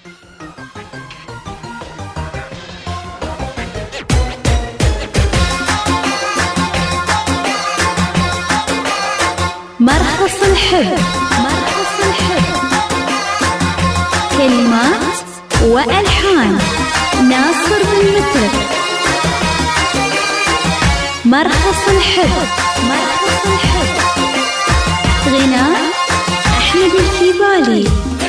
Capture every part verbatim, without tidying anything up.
مرخص الحب. مرخص الحب. كلمات وألحان ناصر بن متر. مرخص الحب. مرخص الحب. غناء أحمد الكيبالي.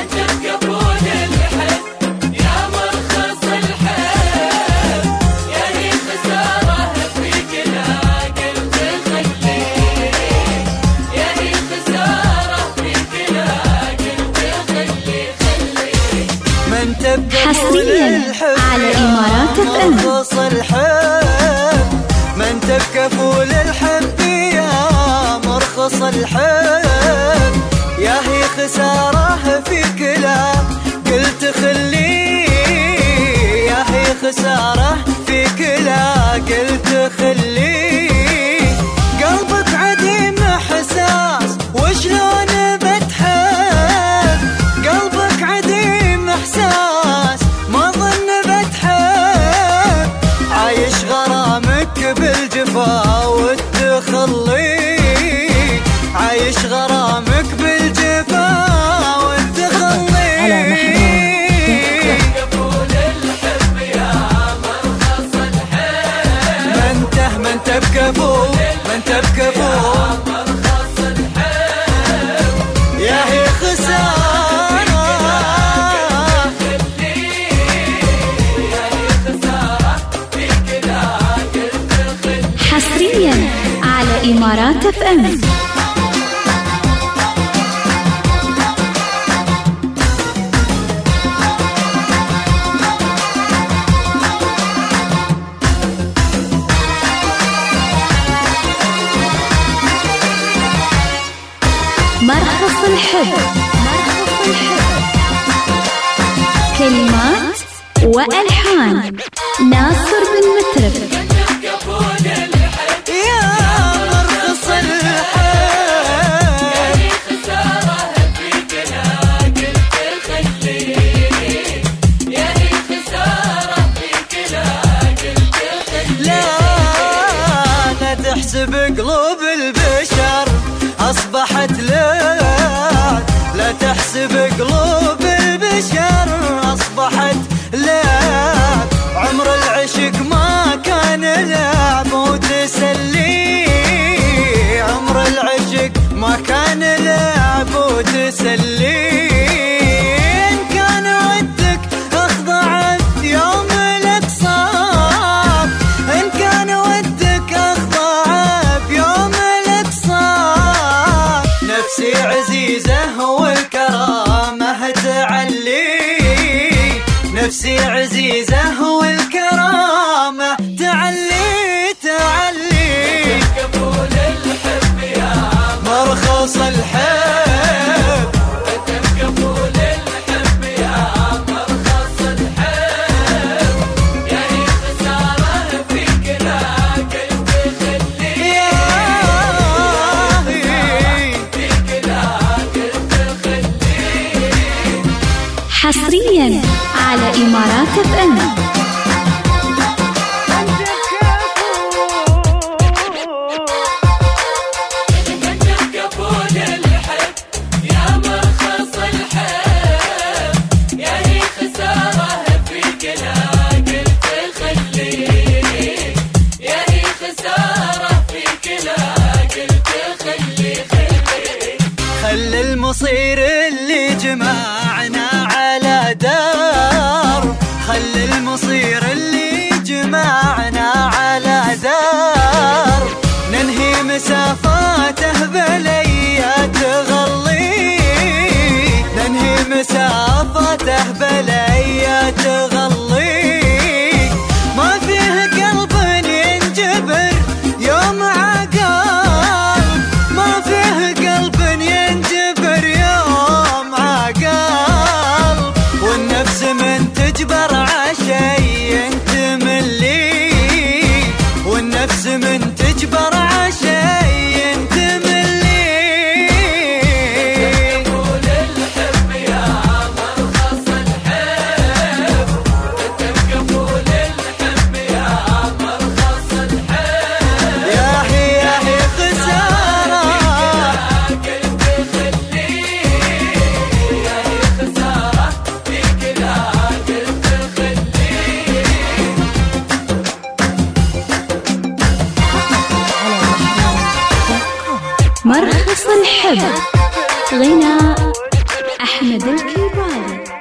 حصريا على إمارات اف ام. مرخص الحب من تبكى فول الحب يا مرخص الحب، يا هي خساره في كلام قلت خليه، يا هي خساره في كلام قلت خليه، قلبك عديم احساس وشلون بتحب، قلبك عديم احساس ما ظن بتحب، عايش غرامك بالجفا والتخلي، عايش غرامك بالجفا والتخلي. على محمود الحب يا مرخص الحب، من ته من تبكى فوق من تبكى فوق مرخص الحب، يا هي خسارة على إمارات اف ام. مرخص الحب. مرخص الحب. كلمات وألحان ناصر بن متر. تحسب قلوب البشر أصبحت لعب، لا تحسب قلوب البشر أصبحت لعب، عمر العشق ما كان لعب وتسلي، عمر العشق ما كان لعب وتسلي، إن كان ودك أخضع يوم لك صاب، إن كان ودك أخضع بيوم لك صاب، نفسي عزيزة والكرامة تعلي، نفسي عزيزة والكرامة تعلي تعلي، قبول الحب يا مرخص الحب، قبول الحب يا مرخص الحب، يا هي خسارة فيك لا قلت خلي، يا فيك لا قلت خلي. حصريا على إمارات اف ام. خلي المصير اللي جمعنا على دار، خلي المصير اللي جمعنا على دار، ننهي مسافاته بليات غلي، ننهي مسافاته بليات غلي، ما فيه قلب ينجبر يوم عقال، ما فيه قلب ينجبر يوم عقال، والنفس من تجبر عشي انت ملي، والنفس من تجبر عشي انت ملي، قبول الحب يا مرخص الحب، الحب. غناء أحمد الكيبالي.